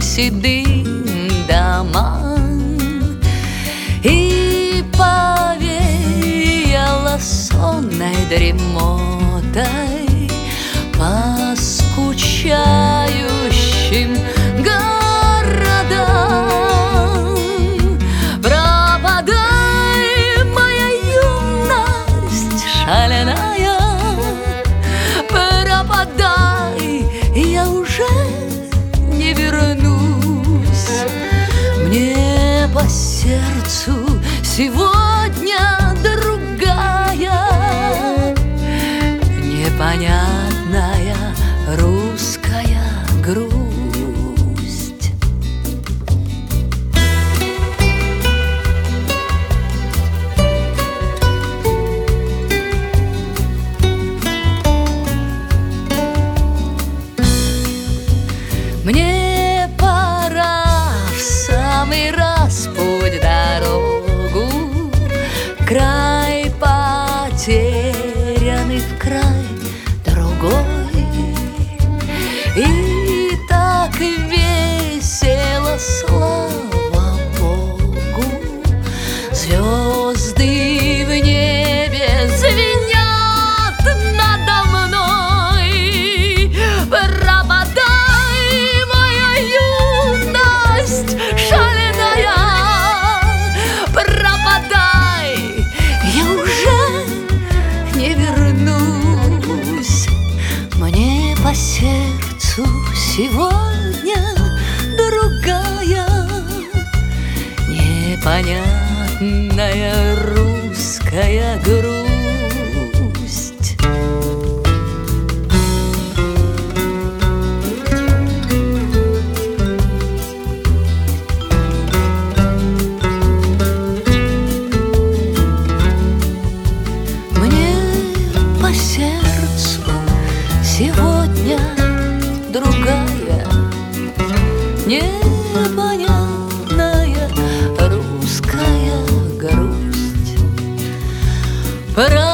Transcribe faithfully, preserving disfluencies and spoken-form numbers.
седым домам, и повеяло сонной дремотой по скучающим городам. Пропадай, моя юность шаленая, пропадай, я уже не вернусь. Мне по сердцу сегодня другая, непонятная русская грусть. Мне пора в самый раз путь дорогу, край потерянный в край другой. И так весело, слава Богу, звезды в небе звенят надо мной. Пропадай, моя юность шаленая, пропадай, я уже не вернусь. Мне по сердцу сегодня другая, непонятная русская грусть. Мне по сердцу сегодня другая, непонятная русская грусть.